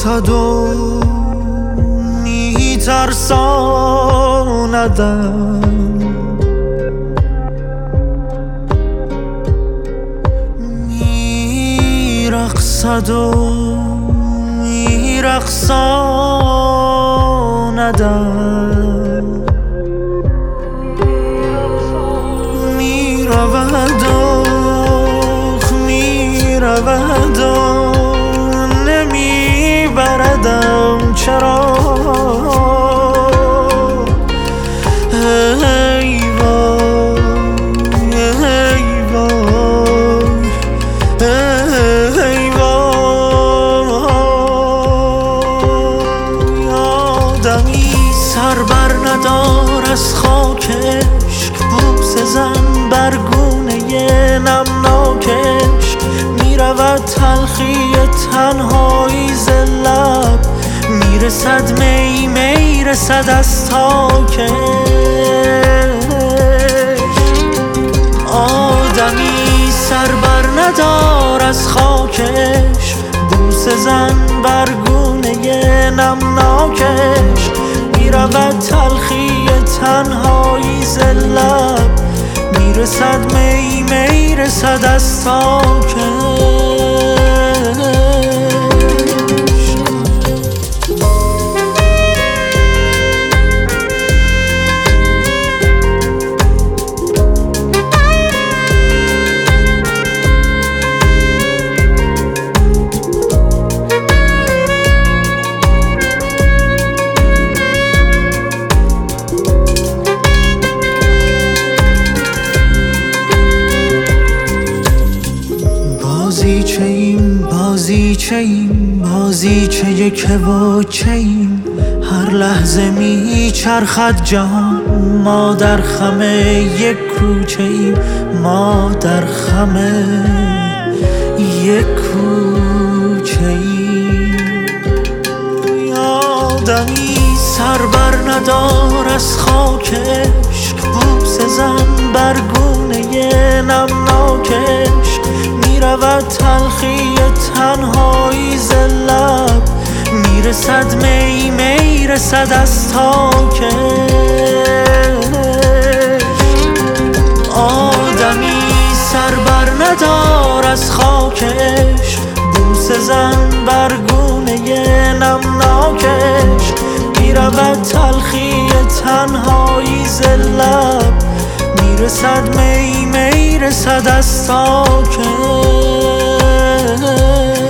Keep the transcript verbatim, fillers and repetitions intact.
افتد و میترساندم، میرقصد و میرقصاندم، میرود و میرود و نمیبردم چرا؟ ای وای ای وای ای وای. آدمی سر بر ندار از خاکش، بوسه زن بر گونه نمناکش، میرود تلخی تنهایی ز لب، میرسد می میرسد از تاکش. آدمی سر بر ندار از خاکش، بوسه زن بر گونه نمناکش، میرود تلخی تنهایی ز لب، میرسد می میرسد از تاکش. بازیچه ایم بازیچه ایم بازیچه که و چه ایم، هر لحظه میچرخد جهان، ما در خم یک کوچه ایم، ما در خم یک کوچه ایم. آدمی سر بر ندار از خاکش، بوسه زن بر گونه نمناکش، میرود تلخی تنهایی ز لب، میرسد می میرسد از تاکش. آدمی سر بر ندار از خاکش، بوسه زن بر گونه نمناکش، میرود تلخی تنهایی ز لب، میرسد می میرسد از تاکش.